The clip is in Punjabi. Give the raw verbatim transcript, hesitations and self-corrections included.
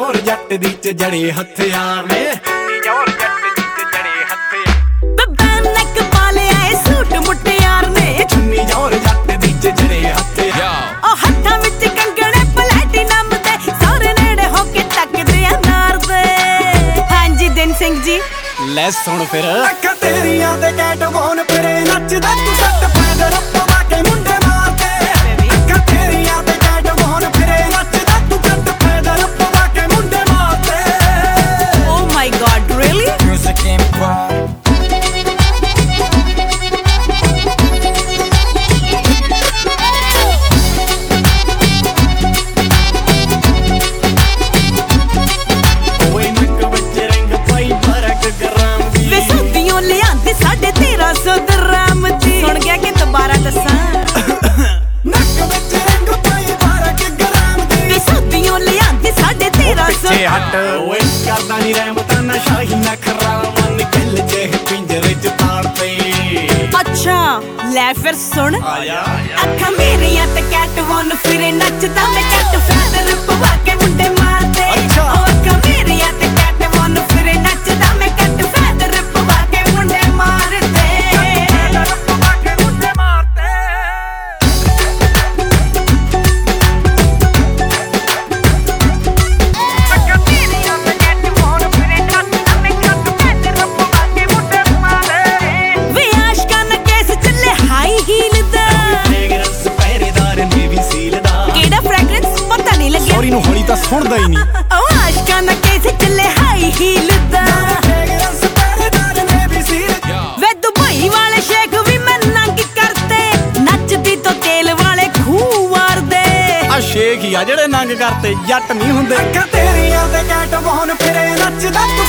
ਜ਼ੋਰ ਜੱਟ ਦੀ ਚ ਜੜੇ ਹਥਿਆਰ ਨੇ, ਚੁੰਨੀ ਜ਼ੋਰ ਜੱਟ ਦੀ ਚ ਜੜੇ ਹਥਿਆਰ। ਬੱਬਾ ਨੱਕ ਪਾਲੇ ਆਏ ਸੂਟ ਮੁਟਿਆਰ ਨੇ, ਚੁੰਨੀ ਜ਼ੋਰ ਜੱਟ ਦੀ ਚ ਜੜੇ ਹਥਿਆਰ। ਉਹ ਹੱਥਾਂ ਵਿੱਚ ਕੰਗਣੇ ਪਲੈਟੀਨਮ ਦੇ, ਸਹੁਰੇ ਨੇੜੇ ਹੋ ਕੇ ਤੱਕਦੇ ਆ ਨਾਰ ਦੇ। ਹਾਂਜੀ ਦਿਨ ਸਿੰਘ ਜੀ ਲੈ ਸੁਣ ਫਿਰ ਅੱਖਾਂ ਤੇਰੀਆਂ ਤੇ ਕੈਟਵਾਨ ਫਿਰੇ ਨੱਚਦਾ ਤੂੰ ਸੱਟ ਪੈਦਲ ਪਵਾ ਕੇ ਮੁੰਡੇ ਮਾਰਦੇ। ਅੱਖਾਂ ਤੇਰੀਆਂ ਤੇ ਕੈਟਵਾਨ ਫਿਰੇ ਨੱਚਦਾ ਤੂੰ ਸੱਟ ਪੈਦਲ ਪਵਾ ਕੇ ਮੁੰਡੇ ਮਾਰਦੇ। Oh my God really Music Empire। ਸਾਡੇ ਤੇਰਾਂ ਸੌ ਦਰਾਮ ਦੀ ਸੁਣ ਗਿਆ ਕਿ ਦੁਬਾਰਾ ਦੱਸਾਂ। ਨੱਕ ਵਿੱਚ ਰੰਗ ਪਾਈ ਬਾਰਾਂ ਕਿ ਗ੍ਰਾਮ ਦੀ, ਤੇ ਸੌਦੀਆਂ ਲਿਆਂਦੀ ਸਾਡੇ ਤੇਰਾਂ ਸੌ। ਪਿੱਛੇ ਹਟ ਓਏ ਕਰਦਾ ਨੀ ਰਹਿਮ ਤਾਂ ਨਸ਼ਾ ਹੀ ਨਖਰਾ ਮਨ ਕਿੱਲ ਜੇ ਪਿੰਜਰੇ ਚ ਤਾੜਦੇ। ਅੱਛਾ ਲੈ ਫਿਰ ਸੁਣ ਅੱਖਾਂ ਮੇਰੀਆਂ ਤੇ ਕੈਟਵਾਨ ਫਿਰੇ ਨੱਚਦਾ ਮੈਂ ਕੱਟ ਫੈਦਰ ਪਵਾ ਕੇ ਮੁੰਡੇ ਮਾਰਦੇ। ਉਹ ਅੱਖਾਂ ਮੇਰੀਆਂ ਤੇ ਕੈਟਵਾਨ ਫਿਰੇ ਨੱਚਦਾ ਮੈਂ ਕੱਟ ਫੈਦਰ ਪਵਾ ਕੇ ਮੁੰਡੇ ਮਾਰਦੇ। ਸੌਰੀ ਨੂੰ ਹੌਲੀ ਤਾਂ ਸੁਣਦਾ ਹੀ ਨਹੀਂ। ਉਹ ਆਸ਼ਕਾਂ ਦਾ ਕੇਸ ਚੱਲੇ ਹਾਈ ਹੀਲ ਦਾ। ਵੇ ਦੁਬਈ ਵਾਲੇ ਸ਼ੇਖ ਵੀ ਮੈਂ ਨੰਗ ਕਰਤੇ, ਨੱਚਦੀ ਤੋਂ ਤੇਲ ਵਾਲੇ ਖੂਹ ਵਾਰਦੇ। ਆ ਸ਼ੇਖ ਹੀ ਆ ਜਿਹੜੇ ਨੰਗ ਕਰਤੇ, ਜੱਟ ਨਹੀਂ ਹੁੰਦੇ। ਅੱਖਾਂ ਤੇਰੀਆਂ ਤੇ ਕੈਟਵਾਨ ਫਿਰੇ ਨੱਚਦਾ